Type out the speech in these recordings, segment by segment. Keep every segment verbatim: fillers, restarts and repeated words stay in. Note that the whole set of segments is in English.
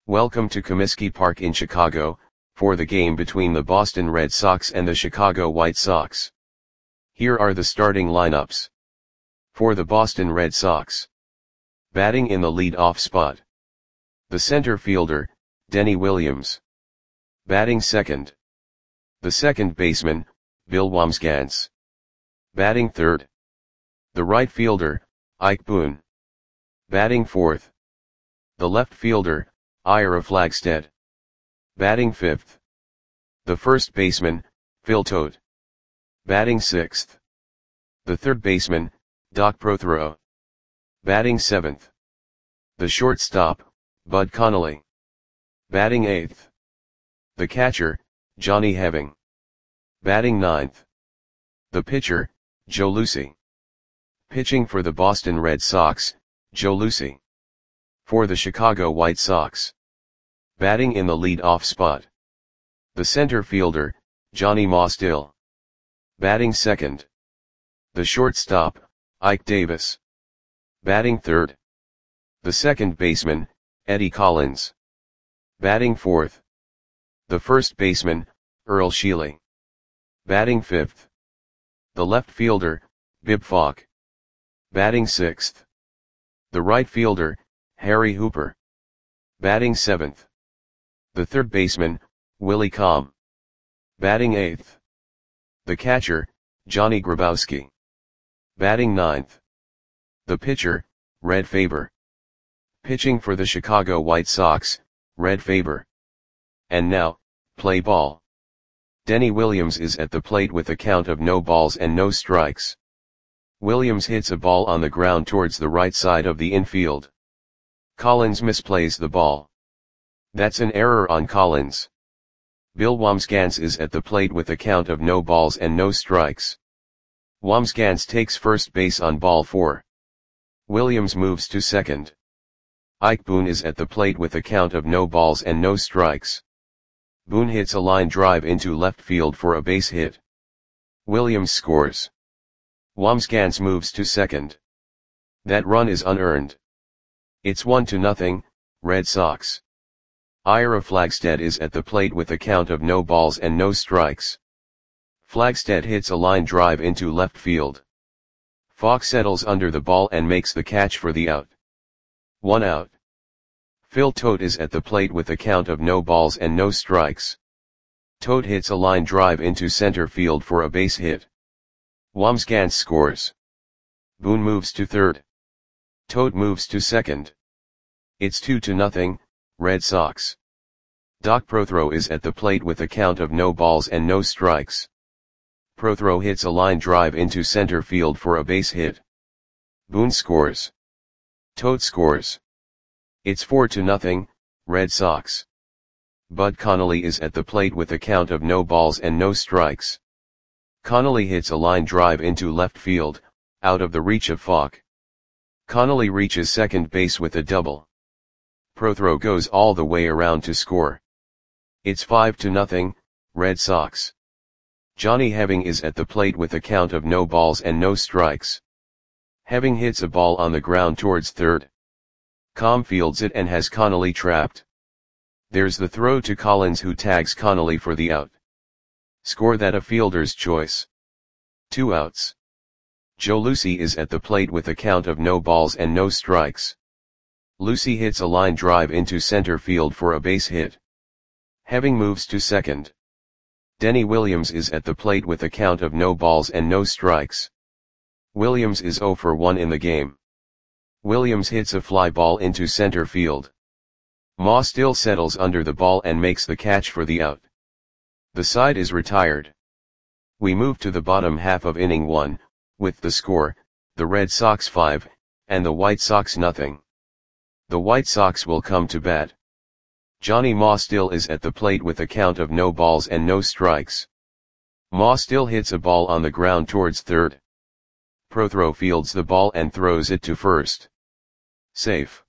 Welcome to Comiskey Park in Chicago, for the game between the Boston Red Sox and the Chicago White Sox. Here are the starting lineups. For the Boston Red Sox. Batting in the lead-off spot. The center fielder, Denny Williams. Batting second. The second baseman, Bill Wambsgans. Batting third. The right fielder, Ike Boone. Batting fourth. The left fielder, Ira Flagstead. Batting fifth. The first baseman, Phil Todt. Batting sixth. The third baseman, Doc Prothero. Batting seventh. The shortstop, Bud Connolly. Batting eighth. The catcher, Johnny Heving. Batting ninth. The pitcher, Joe Lucy. Pitching for the Boston Red Sox, Joe Lucy. For the Chicago White Sox. Batting in the lead-off spot. The center fielder, Johnny Mostill. Batting second. The shortstop, Ike Davis. Batting third. The second baseman, Eddie Collins. Batting fourth. The first baseman, Earl Sheely. Batting fifth. The left fielder, Bib Falk. Batting sixth. The right fielder, Harry Hooper. Batting seventh. The third baseman, Willie Comm. Batting eighth. The catcher, Johnny Grabowski. Batting ninth. The pitcher, Red Faber. Pitching for the Chicago White Sox, Red Faber. And now, play ball. Denny Williams is at the plate with a count of no balls and no strikes. Williams hits a ball on the ground towards the right side of the infield. Collins misplays the ball. That's an error on Collins. Bill Wambsgans is at the plate with a count of no balls and no strikes. Wambsgans takes first base on ball four. Williams moves to second. Ike Boone is at the plate with a count of no balls and no strikes. Boone hits a line drive into left field for a base hit. Williams scores. Wambsgans moves to second. That run is unearned. It's one to nothing, Red Sox. Ira Flagstead is at the plate with a count of no balls and no strikes. Flagstead hits a line drive into left field. Falk settles under the ball and makes the catch for the out. One out. Phil Todt is at the plate with a count of no balls and no strikes. Todt hits a line drive into center field for a base hit. Wambsgans scores. Boone moves to third. Todt moves to second. It's two to nothing, Red Sox. Doc Prothero is at the plate with a count of no balls and no strikes. Prothero hits a line drive into center field for a base hit. Boone scores. Todt scores. It's four to nothing, Red Sox. Bud Connolly is at the plate with a count of no balls and no strikes. Connolly hits a line drive into left field, out of the reach of Falk. Connolly reaches second base with a double. Prothero goes all the way around to score. It's five to nothing, Red Sox. Johnny Heving is at the plate with a count of no balls and no strikes. Heving hits a ball on the ground towards third. Comm fields it and has Connolly trapped. There's the throw to Collins, who tags Connolly for the out. Score that a fielder's choice. Two outs. Joe Lucy is at the plate with a count of no balls and no strikes. Lucy hits a line drive into center field for a base hit. Heving moves to second. Denny Williams is at the plate with a count of no balls and no strikes. Williams is zero for one in the game. Williams hits a fly ball into center field. Mostill settles under the ball and makes the catch for the out. The side is retired. We move to the bottom half of inning one, with the score, the Red Sox five, and the White Sox nothing. The White Sox will come to bat. Johnny Mostill is at the plate with a count of no balls and no strikes. Mostill hits a ball on the ground towards third. Prothero fields the ball and throws it to first. Safe.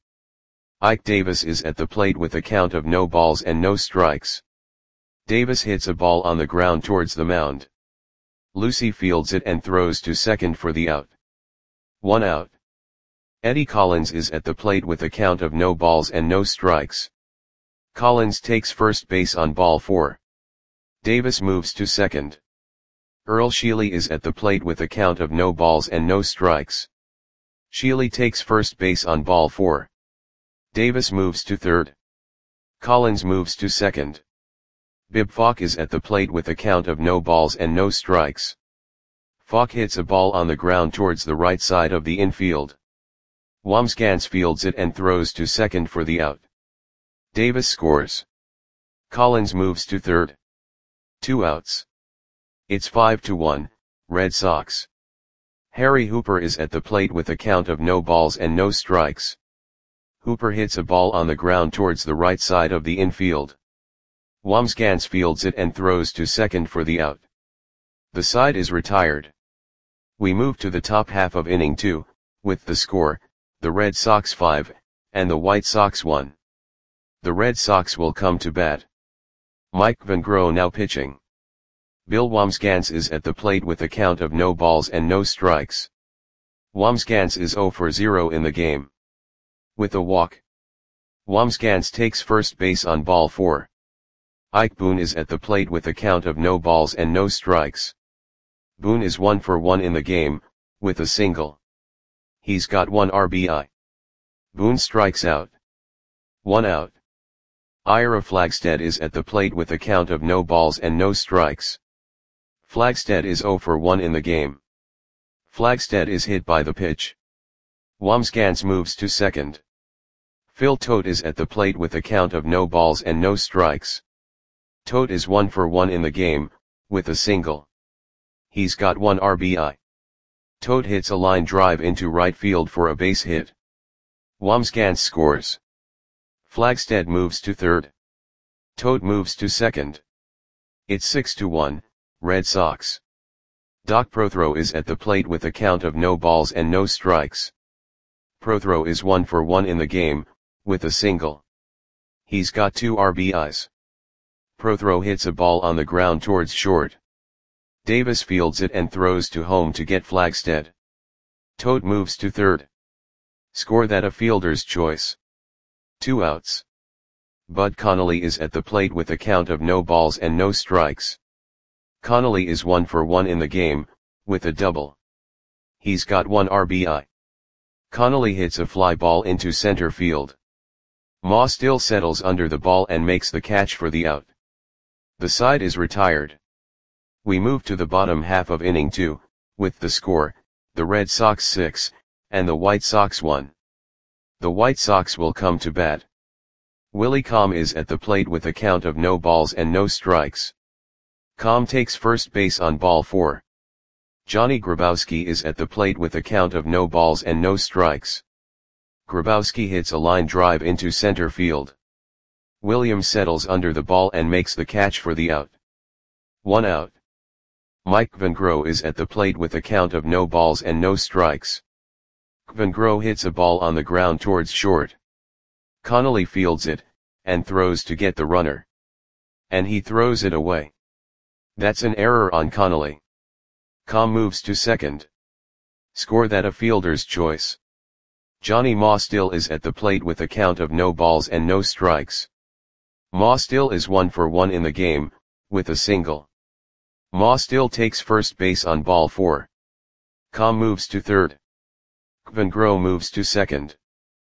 Ike Davis is at the plate with a count of no balls and no strikes. Davis hits a ball on the ground towards the mound. Lucy fields it and throws to second for the out. One out. Eddie Collins is at the plate with a count of no balls and no strikes. Collins takes first base on ball four. Davis moves to second. Earl Sheely is at the plate with a count of no balls and no strikes. Sheely takes first base on ball four. Davis moves to third. Collins moves to second. Bib Falk is at the plate with a count of no balls and no strikes. Falk hits a ball on the ground towards the right side of the infield. Wamsgans fields it and throws to second for the out. Davis scores. Collins moves to third. Two outs. It's five to one, Red Sox. Harry Hooper is at the plate with a count of no balls and no strikes. Hooper hits a ball on the ground towards the right side of the infield. Wamsgans fields it and throws to second for the out. The side is retired. We move to the top half of inning two, with the score, the Red Sox five, and the White Sox one. The Red Sox will come to bat. Mike Van Grohe now pitching. Bill Wamsgans is at the plate with a count of no balls and no strikes. Wamsgans is zero for zero in the game. With a walk. Wamsgans takes first base on ball four. Ike Boone is at the plate with a count of no balls and no strikes. Boone is one for one in the game, with a single. He's got one R B I. Boone strikes out. One out. Ira Flagstead is at the plate with a count of no balls and no strikes. Flagstead is zero for one in the game. Flagstead is hit by the pitch. Wamsgans moves to second. Phil Tote is at the plate with a count of no balls and no strikes. Tote is one for one in the game, with a single. He's got one R B I. Tote hits a line drive into right field for a base hit. Wamsgans scores. Flagstead moves to third. Tote moves to second. It's six to one, Red Sox. Doc Prothro is at the plate with a count of no balls and no strikes. Prothro is one for one in the game, with a single. He's got two R B Is. Prothro hits a ball on the ground towards short. Davis fields it and throws to home to get Flagstead. Tote moves to third. Score that a fielder's choice. Two outs. Bud Connolly is at the plate with a count of no balls and no strikes. Connolly is one for one in the game, with a double. He's got one R B I. Connolly hits a fly ball into center field. Ma still settles under the ball and makes the catch for the out. The side is retired. We move to the bottom half of inning two, with the score, the Red Sox six, and the White Sox one. The White Sox will come to bat. Willie Comm is at the plate with a count of no balls and no strikes. Comm takes first base on ball four. Johnny Grabowski is at the plate with a count of no balls and no strikes. Grabowski hits a line drive into center field. Williams settles under the ball and makes the catch for the out. One out. Mike Van Grohe is at the plate with a count of no balls and no strikes. Van Grohe hits a ball on the ground towards short. Connolly fields it, and throws to get the runner. And he throws it away. That's an error on Connolly. Comm moves to second. Score that a fielder's choice. Johnny Ma still is at the plate with a count of no balls and no strikes. Ma still is one for one in the game, with a single. Ma still takes first base on ball four. Comm moves to third. Van Grohe moves to second.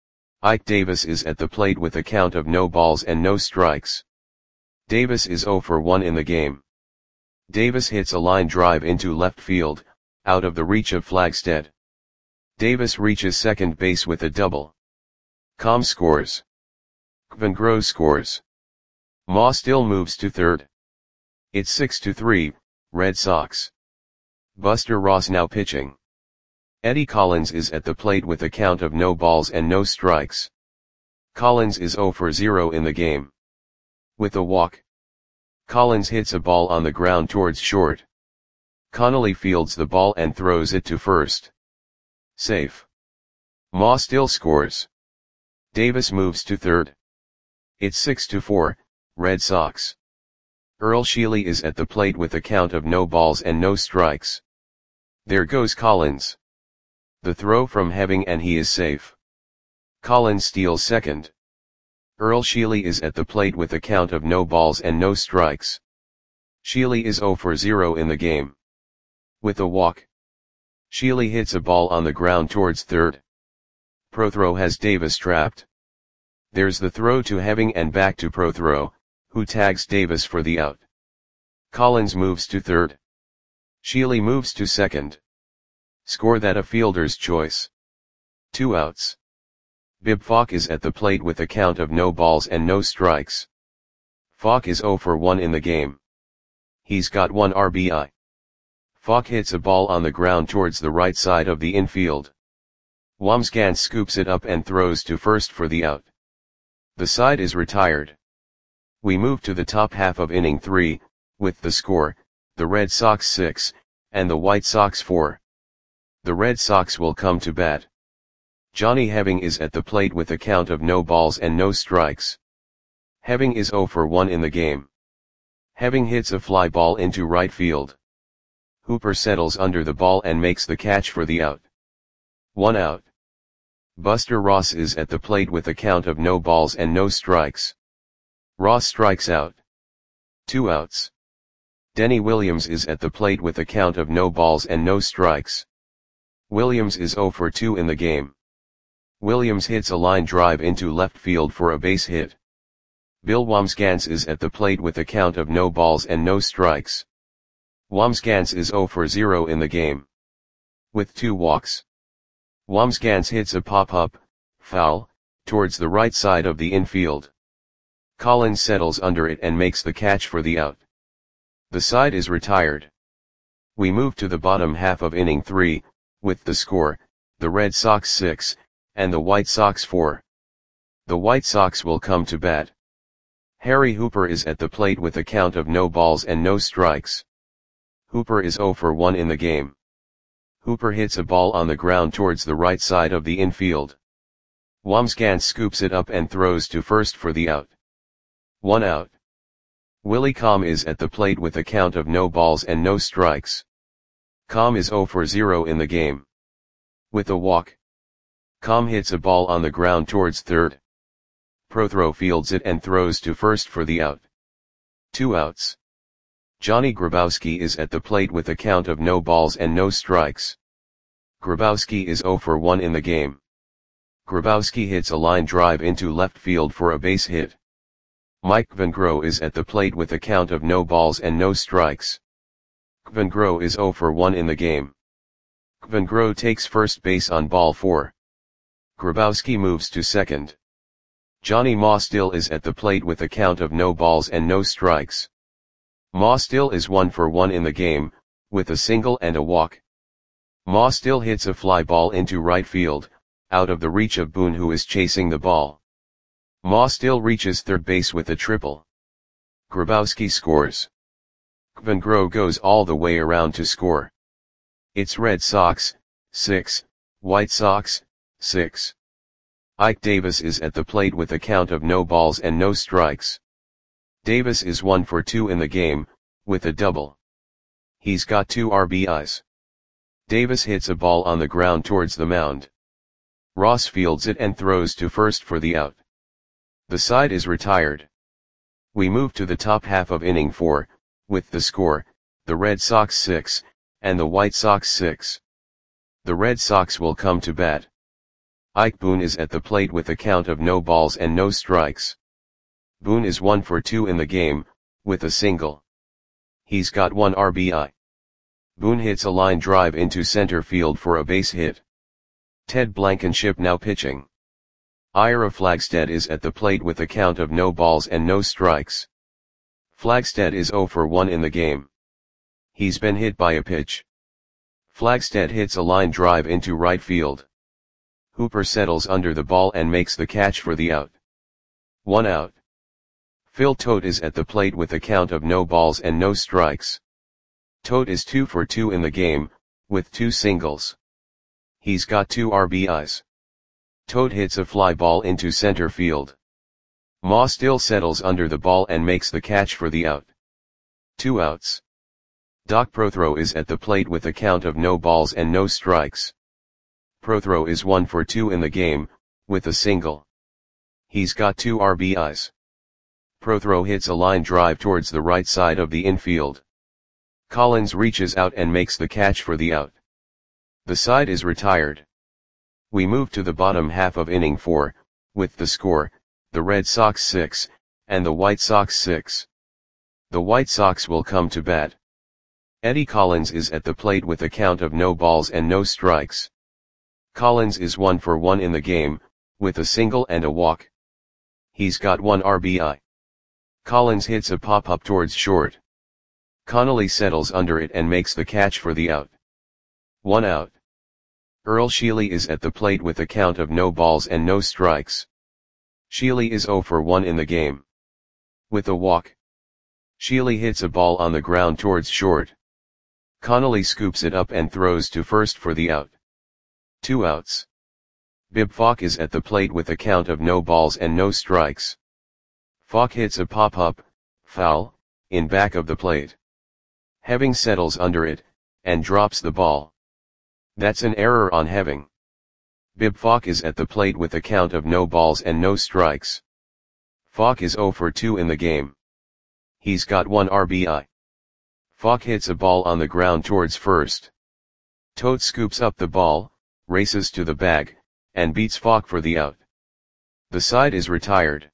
Ike Davis is at the plate with a count of no balls and no strikes. Davis is zero for one in the game. Davis hits a line drive into left field, out of the reach of Flagstead. Davis reaches second base with a double. Comm scores. Van Grohe scores. Ma still moves to third. It's six to three, Red Sox. Buster Ross now pitching. Eddie Collins is at the plate with a count of no balls and no strikes. Collins is zero for zero in the game. With a walk. Collins hits a ball on the ground towards short. Connolly fields the ball and throws it to first. Safe. Ma still scores. Davis moves to third. It's six to four, Red Sox. Earl Sheely is at the plate with a count of no balls and no strikes. There goes Collins. The throw from Heving and he is safe. Collins steals second. Earl Sheely is at the plate with a count of no balls and no strikes. Sheely is zero for zero in the game. With a walk, Sheely hits a ball on the ground towards third. Prothrow has Davis trapped. There's the throw to Heving and back to Prothrow, who tags Davis for the out. Collins moves to third. Sheely moves to second. Score that a fielder's choice. Two outs. Bib Falk is at the plate with a count of no balls and no strikes. Falk is zero for one in the game. He's got one R B I. Falk hits a ball on the ground towards the right side of the infield. Wamsgans scoops it up and throws to first for the out. The side is retired. We move to the top half of inning three, with the score, the Red Sox six, and the White Sox four. The Red Sox will come to bat. Johnny Heving is at the plate with a count of no balls and no strikes. Heving is zero for one in the game. Heving hits a fly ball into right field. Hooper settles under the ball and makes the catch for the out. One out. Buster Ross is at the plate with a count of no balls and no strikes. Ross strikes out. Two outs. Denny Williams is at the plate with a count of no balls and no strikes. Williams is zero for two in the game. Williams hits a line drive into left field for a base hit. Bill Wamsgans is at the plate with a count of no balls and no strikes. Wamsgans is zero for zero in the game. With two walks, Wamsgans hits a pop-up, foul, towards the right side of the infield. Collins settles under it and makes the catch for the out. The side is retired. We move to the bottom half of inning three, with the score, the Red Sox six, and the White Sox four. The White Sox will come to bat. Harry Hooper is at the plate with a count of no balls and no strikes. Hooper is zero for one in the game. Hooper hits a ball on the ground towards the right side of the infield. Wamsgans scoops it up and throws to first for the out. One out. Willie Comm is at the plate with a count of no balls and no strikes. Comm is zero for zero in the game. With a walk, Comm hits a ball on the ground towards third. Prothrow fields it and throws to first for the out. Two outs. Johnny Grabowski is at the plate with a count of no balls and no strikes. Grabowski is zero for one in the game. Grabowski hits a line drive into left field for a base hit. Mike Kvangro is at the plate with a count of no balls and no strikes. Kvangro is zero for one in the game. Kvangro takes first base on ball four. Grabowski moves to second. Johnny Maustill is at the plate with a count of no balls and no strikes. Maustill is one for one in the game, with a single and a walk. Maustill hits a fly ball into right field, out of the reach of Boone, who is chasing the ball. Maustill reaches third base with a triple. Grabowski scores. Kvangro goes all the way around to score. It's Red Sox, six, White Sox, six. Ike Davis is at the plate with a count of no balls and no strikes. Davis is one for two in the game, with a double. He's got two R B Is. Davis hits a ball on the ground towards the mound. Ross fields it and throws to first for the out. The side is retired. We move to the top half of inning four, with the score, the Red Sox six, and the White Sox six. The Red Sox will come to bat. Ike Boone is at the plate with a count of no balls and no strikes. Boone is one for two in the game, with a single. He's got one R B I. Boone hits a line drive into center field for a base hit. Ted Blankenship now pitching. Ira Flagstead is at the plate with a count of no balls and no strikes. Flagstead is zero for one in the game. He's been hit by a pitch. Flagstead hits a line drive into right field. Hooper settles under the ball and makes the catch for the out. One out. Phil Tote is at the plate with a count of no balls and no strikes. Tote is two for two in the game, with two singles. He's got two R B Is. Tote hits a fly ball into center field. Maustill settles under the ball and makes the catch for the out. Two outs. Doc Prothrow is at the plate with a count of no balls and no strikes. Prothrow is one for two in the game, with a single. He's got two R B Is. Prothero hits a line drive towards the right side of the infield. Collins reaches out and makes the catch for the out. The side is retired. We move to the bottom half of inning four, with the score, the Red Sox six, and the White Sox six. The White Sox will come to bat. Eddie Collins is at the plate with a count of no balls and no strikes. Collins is one for one in the game, with a single and a walk. He's got one R B I. Collins hits a pop-up towards short. Connolly settles under it and makes the catch for the out. One out. Earl Sheely is at the plate with a count of no balls and no strikes. Sheely is zero for one in the game. With a walk. Sheely hits a ball on the ground towards short. Connolly scoops it up and throws to first for the out. Two outs. Bib Falk is at the plate with a count of no balls and no strikes. Falk hits a pop-up, foul, in back of the plate. Heving settles under it, and drops the ball. That's an error on Heving. Bib Falk is at the plate with a count of no balls and no strikes. Falk is zero for two in the game. He's got one R B I. Falk hits a ball on the ground towards first. Tote scoops up the ball, races to the bag, and beats Falk for the out. The side is retired.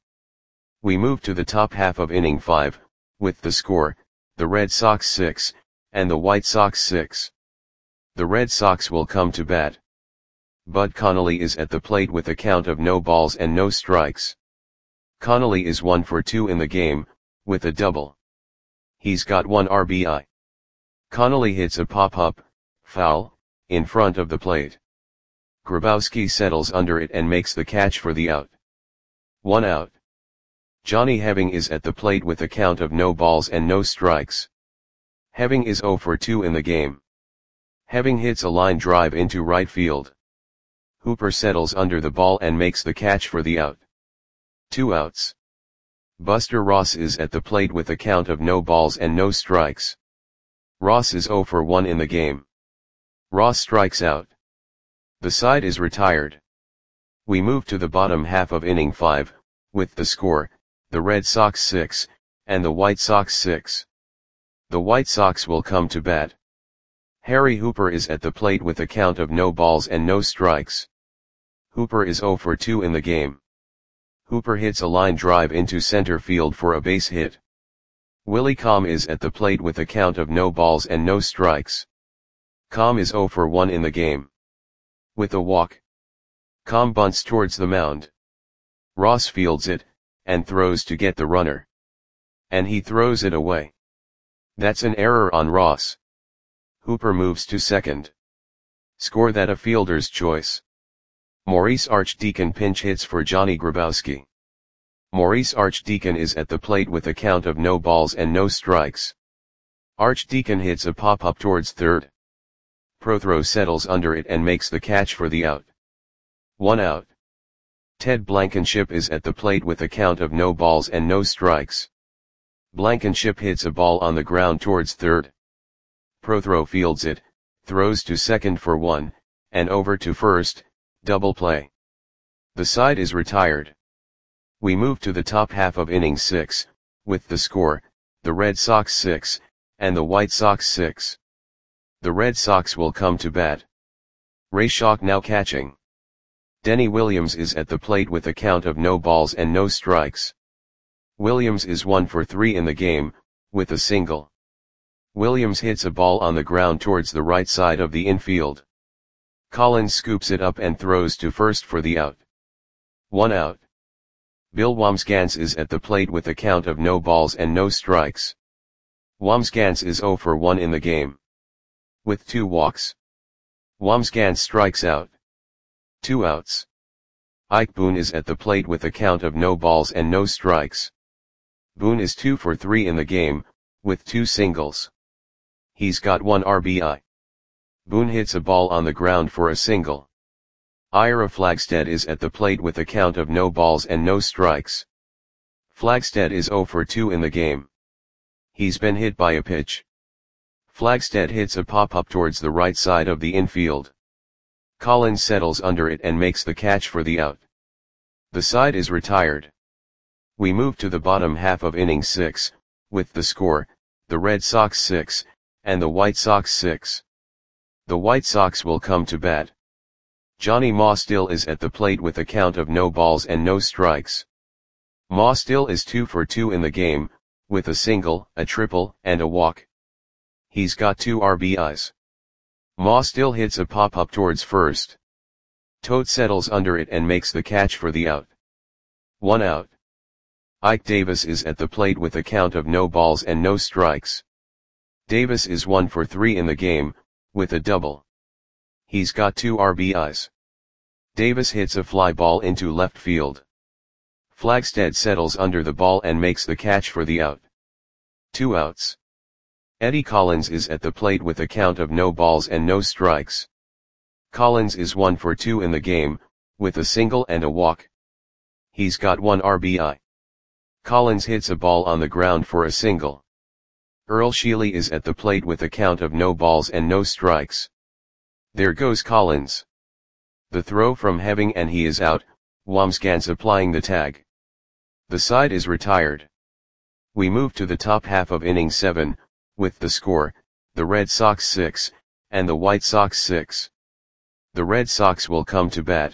We move to the top half of inning five, with the score, the Red Sox six, and the White Sox six. The Red Sox will come to bat. Bud Connolly is at the plate with a count of no balls and no strikes. Connolly is one for two in the game, with a double. He's got one R B I. Connolly hits a pop-up, foul, in front of the plate. Grabowski settles under it and makes the catch for the out. One out. Johnny Heving is at the plate with a count of no balls and no strikes. Heving is zero for two in the game. Heving hits a line drive into right field. Hooper settles under the ball and makes the catch for the out. Two outs. Buster Ross is at the plate with a count of no balls and no strikes. Ross is zero for one in the game. Ross strikes out. The side is retired. We move to the bottom half of inning five, with the score, the Red Sox six, and the White Sox six. The White Sox will come to bat. Harry Hooper is at the plate with a count of no balls and no strikes. Hooper is zero for two in the game. Hooper hits a line drive into center field for a base hit. Willie Comm is at the plate with a count of no balls and no strikes. Comm is zero for one in the game. With a walk. Comm bunts towards the mound. Ross fields it, and throws to get the runner. And he throws it away. That's an error on Ross. Hooper moves to second. Score that a fielder's choice. Maurice Archdeacon pinch hits for Johnny Grabowski. Maurice Archdeacon is at the plate with a count of no balls and no strikes. Archdeacon hits a pop-up towards third. Prothero settles under it and makes the catch for the out. One out. Ted Blankenship is at the plate with a count of no balls and no strikes. Blankenship hits a ball on the ground towards third. Prothero fields it, throws to second for one, and over to first, double play. The side is retired. We move to the top half of inning six, with the score, the Red Sox six, and the White Sox six. The Red Sox will come to bat. Ray Schalk now catching. Denny Williams is at the plate with a count of no balls and no strikes. Williams is one for three in the game, with a single. Williams hits a ball on the ground towards the right side of the infield. Collins scoops it up and throws to first for the out. One out. Bill Wambsgans is at the plate with a count of no balls and no strikes. Wambsgans is zero for one in the game. With two walks. Wambsgans strikes out. Two outs. Ike Boone is at the plate with a count of no balls and no strikes. Boone is two for three in the game, with two singles. He's got one R B I. Boone hits a ball on the ground for a single. Ira Flagstead is at the plate with a count of no balls and no strikes. Flagstead is zero for two in the game. He's been hit by a pitch. Flagstead hits a pop-up towards the right side of the infield. Collins settles under it and makes the catch for the out. The side is retired. We move to the bottom half of inning six, with the score, the Red Sox six, and the White Sox six. The White Sox will come to bat. Johnny Maustill is at the plate with a count of no balls and no strikes. Maustill is two for two in the game, with a single, a triple, and a walk. He's got two R B Is. Maustill hits a pop-up towards first. Tote settles under it and makes the catch for the out. One out. Ike Davis is at the plate with a count of no balls and no strikes. Davis is one for three in the game, with a double. He's got two R B Is. Davis hits a fly ball into left field. Flagstead settles under the ball and makes the catch for the out. Two outs. Eddie Collins is at the plate with a count of no balls and no strikes. Collins is one for two in the game, with a single and a walk. He's got one R B I. Collins hits a ball on the ground for a single. Earl Sheely is at the plate with a count of no balls and no strikes. There goes Collins. The throw from Heving and he is out, Wambsgans applying the tag. The side is retired. We move to the top half of inning seven, with the score, the Red Sox six, and the White Sox six. The Red Sox will come to bat.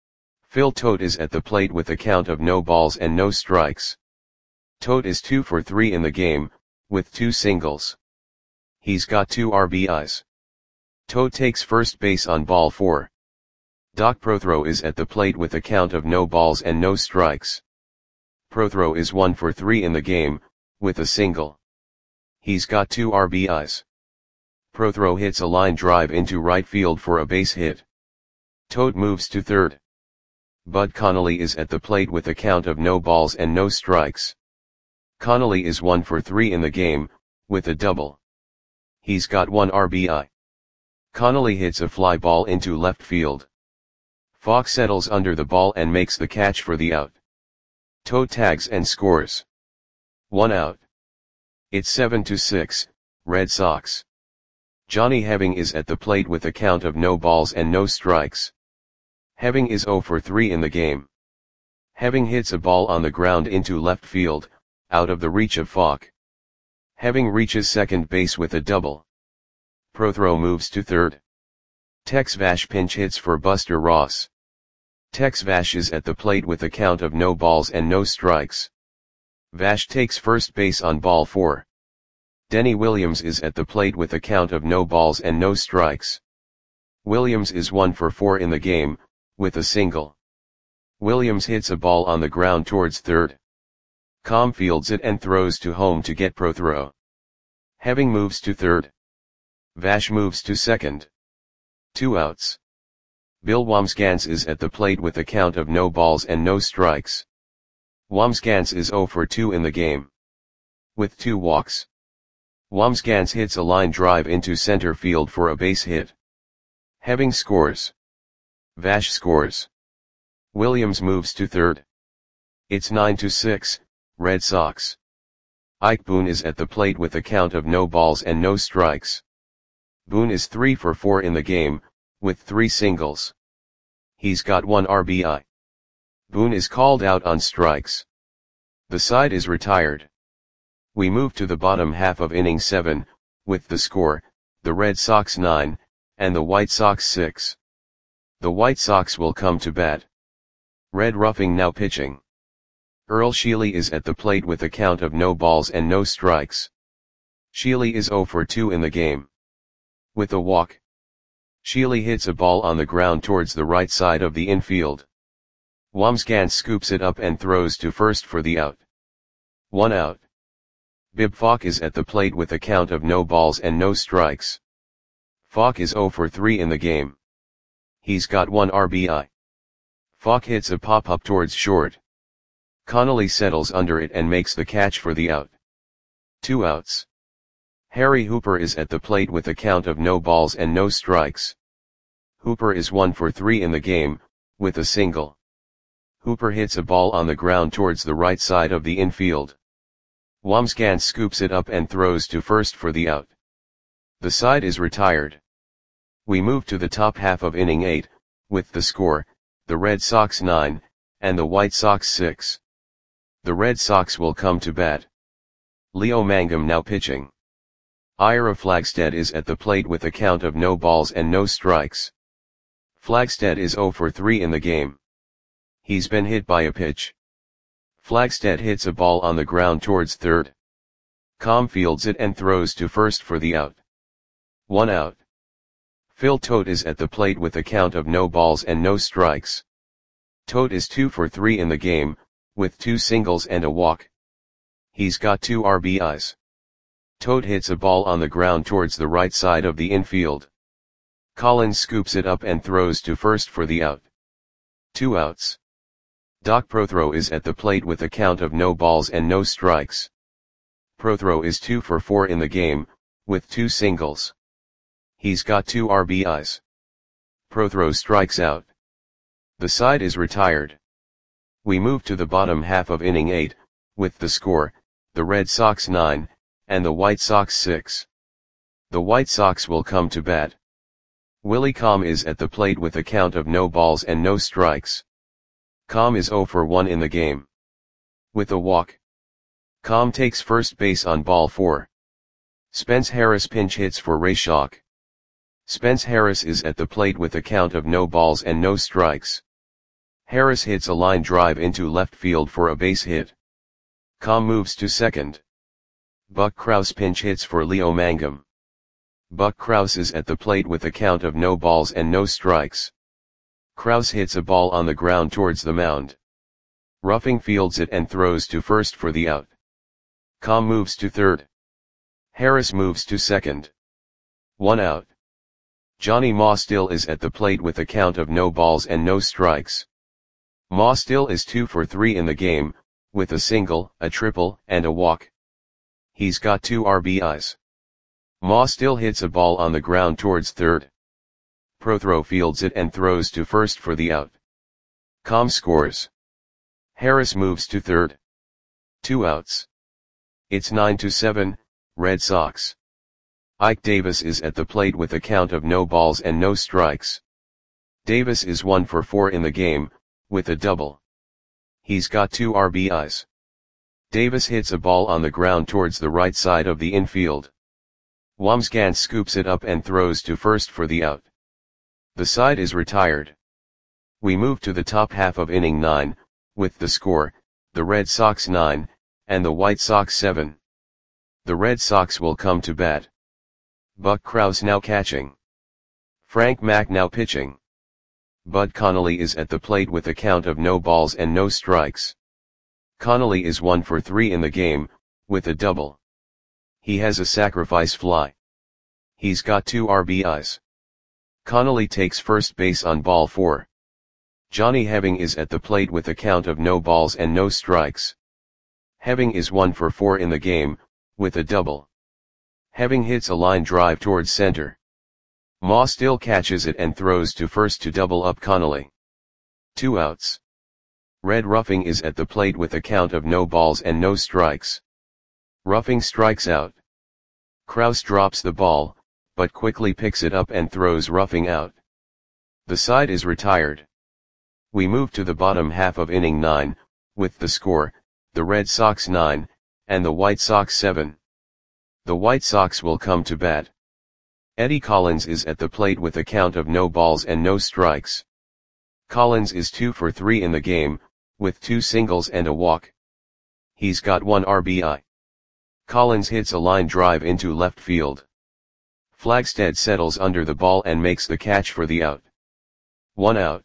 Phil Tote is at the plate with a count of no balls and no strikes. Tote is two for three in the game, with two singles. He's got two R B Is. Tote takes first base on ball four. Doc Prothro is at the plate with a count of no balls and no strikes. Prothro is one for three in the game, with a single. He's got two R B Is. Prothro hits a line drive into right field for a base hit. Tote moves to third. Bud Connolly is at the plate with a count of no balls and no strikes. Connolly is one for three in the game, with a double. He's got one R B I. Connolly hits a fly ball into left field. Fox settles under the ball and makes the catch for the out. Tote tags and scores. One out. It's seven to six, Red Sox. Johnny Heving is at the plate with a count of no balls and no strikes. Heving is zero for three in the game. Heving hits a ball on the ground into left field, out of the reach of Falk. Heving reaches second base with a double. Prothro moves to third. Tex Vash pinch hits for Buster Ross. Tex Vash is at the plate with a count of no balls and no strikes. Vash takes first base on ball four. Denny Williams is at the plate with a count of no balls and no strikes. Williams is one for four in the game, with a single. Williams hits a ball on the ground towards third. Com fields it and throws to home to get Prothro. Heving moves to third. Vash moves to second. Two outs. Bill Wambsgans is at the plate with a count of no balls and no strikes. Wambsgans is zero for two in the game. With two walks. Wambsgans hits a line drive into center field for a base hit. Heving scores. Vash scores. Williams moves to third. It's nine to six, Red Sox. Ike Boone is at the plate with a count of no balls and no strikes. Boone is three for four in the game, with three singles. He's got one R B I. Boone is called out on strikes. The side is retired. We move to the bottom half of inning seven, with the score, the Red Sox nine, and the White Sox six. The White Sox will come to bat. Red Ruffing now pitching. Earl Sheely is at the plate with a count of no balls and no strikes. Sheely is zero for two in the game. With a walk. Sheely hits a ball on the ground towards the right side of the infield. Wambsgans scoops it up and throws to first for the out. One out. Bib Falk is at the plate with a count of no balls and no strikes. Falk is zero for three in the game. He's got one R B I. Falk hits a pop-up towards short. Connolly settles under it and makes the catch for the out. Two outs. Harry Hooper is at the plate with a count of no balls and no strikes. Hooper is one for three in the game, with a single. Hooper hits a ball on the ground towards the right side of the infield. Wambsgans scoops it up and throws to first for the out. The side is retired. We move to the top half of inning eight, with the score, the Red Sox nine, and the White Sox six. The Red Sox will come to bat. Leo Mangum now pitching. Ira Flagstead is at the plate with a count of no balls and no strikes. Flagstead is zero for three in the game. He's been hit by a pitch. Flagstead hits a ball on the ground towards third. Com fields it and throws to first for the out. One out. Phil Tote is at the plate with a count of no balls and no strikes. Tote is two for three in the game, with two singles and a walk. He's got two R B Is. Tote hits a ball on the ground towards the right side of the infield. Collins scoops it up and throws to first for the out. Two outs. Doc Prothro is at the plate with a count of no balls and no strikes. Prothro is two for four in the game, with two singles. He's got two R B Is. Prothro strikes out. The side is retired. We move to the bottom half of inning eight, with the score, the Red Sox nine, and the White Sox six. The White Sox will come to bat. Willie Com is at the plate with a count of no balls and no strikes. Com is zero for one in the game. With a walk. Com takes first base on ball four. Spence Harris pinch hits for Ray Schock. Spence Harris is at the plate with a count of no balls and no strikes. Harris hits a line drive into left field for a base hit. Com moves to second. Buck Krause pinch hits for Leo Mangum. Buck Krause is at the plate with a count of no balls and no strikes. Krause hits a ball on the ground towards the mound. Ruffing fields it and throws to first for the out. Com moves to third. Harris moves to second. One out. Johnny Ma Still is at the plate with a count of no balls and no strikes. Ma Still is two for three in the game, with a single, a triple, and a walk. He's got two R B Is. Ma Still hits a ball on the ground towards third. Prothro fields it and throws to first for the out. Com scores. Harris moves to third. Two outs. It's nine to seven, Red Sox. Ike Davis is at the plate with a count of no balls and no strikes. Davis is one for four in the game, with a double. He's got two R B Is. Davis hits a ball on the ground towards the right side of the infield. Wamsgans scoops it up and throws to first for the out. The side is retired. We move to the top half of inning nine, with the score, the Red Sox nine, and the White Sox seven. The Red Sox will come to bat. Buck Krause now catching. Frank Mack now pitching. Bud Connolly is at the plate with a count of no balls and no strikes. Connolly is one for three in the game, with a double. He has a sacrifice fly. He's got two R B Is. Connolly takes first base on ball four. Johnny Heving is at the plate with a count of no balls and no strikes. Heving is one for four in the game, with a double. Heving hits a line drive towards center. Ma Still catches it and throws to first to double up Connolly. Two outs. Red Ruffing is at the plate with a count of no balls and no strikes. Ruffing strikes out. Krause drops the ball, but quickly picks it up and throws Ruffing out. The side is retired. We move to the bottom half of inning nine, with the score, the Red Sox nine, and the White Sox seven. The White Sox will come to bat. Eddie Collins is at the plate with a count of no balls and no strikes. Collins is two for three in the game, with two singles and a walk. He's got one R B I. Collins hits a line drive into left field. Flagstead settles under the ball and makes the catch for the out. One out.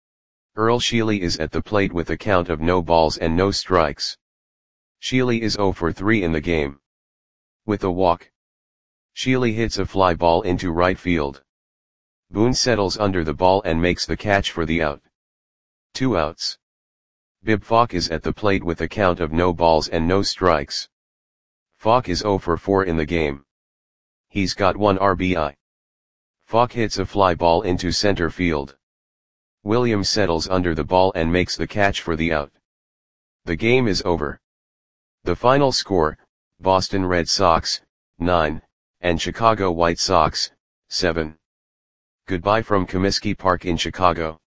Earl Sheely is at the plate with a count of no balls and no strikes. Sheely is zero for three in the game. With a walk. Sheely hits a fly ball into right field. Boone settles under the ball and makes the catch for the out. Two outs. Bib Falk is at the plate with a count of no balls and no strikes. Falk is zero for four in the game. He's got one R B I. Falk hits a fly ball into center field. Williams settles under the ball and makes the catch for the out. The game is over. The final score, Boston Red Sox, nine, and Chicago White Sox, seven. Goodbye from Comiskey Park in Chicago.